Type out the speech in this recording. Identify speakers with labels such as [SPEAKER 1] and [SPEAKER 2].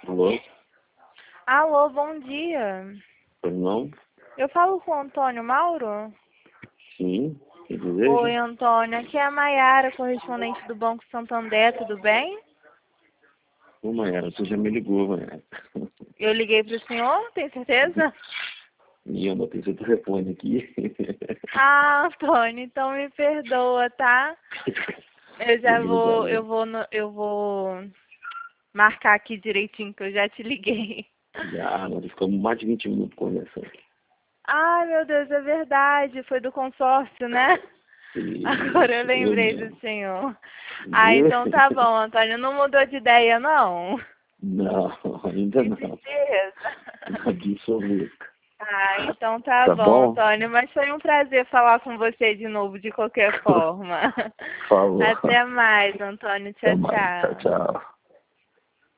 [SPEAKER 1] Alô?
[SPEAKER 2] Alô, bom dia.
[SPEAKER 1] Pois não?
[SPEAKER 2] Eu falo com o Antônio Mauro?
[SPEAKER 1] Sim. Que
[SPEAKER 2] Oi,
[SPEAKER 1] deseja?
[SPEAKER 2] Antônio. Aqui é a Maiara, correspondente do Banco Santander, tudo bem?
[SPEAKER 1] Ô, Mayara, você já me ligou, Mayara.
[SPEAKER 2] Eu liguei para o senhor, tem certeza?
[SPEAKER 1] E eu botei seu telefone aqui.
[SPEAKER 2] Ah, Antônio, então me perdoa, tá? Eu já
[SPEAKER 1] Pode ligar,
[SPEAKER 2] vou,
[SPEAKER 1] né?
[SPEAKER 2] eu vou marcar aqui direitinho que eu já te liguei.
[SPEAKER 1] Já, nós ficamos mais de 20 minutos conversando.
[SPEAKER 2] Ai, meu Deus, é verdade, foi do consórcio, né? Agora eu
[SPEAKER 1] Isso, eu
[SPEAKER 2] lembrei do
[SPEAKER 1] mesmo.
[SPEAKER 2] senhor. Ah,
[SPEAKER 1] Viu?
[SPEAKER 2] então tá bom, Antônio, não mudou de ideia, não?
[SPEAKER 1] Não, ainda
[SPEAKER 2] Que
[SPEAKER 1] não.
[SPEAKER 2] tristeza.
[SPEAKER 1] Absoluto.
[SPEAKER 2] Ah, então tá
[SPEAKER 1] Tá
[SPEAKER 2] bom,
[SPEAKER 1] bom?
[SPEAKER 2] Antônio, mas foi um prazer falar com você de novo, de qualquer forma.
[SPEAKER 1] Falou.
[SPEAKER 2] Até mais, Antônio.
[SPEAKER 1] Até
[SPEAKER 2] Tchau,
[SPEAKER 1] mais. Tchau,
[SPEAKER 2] tchau.
[SPEAKER 1] tchau.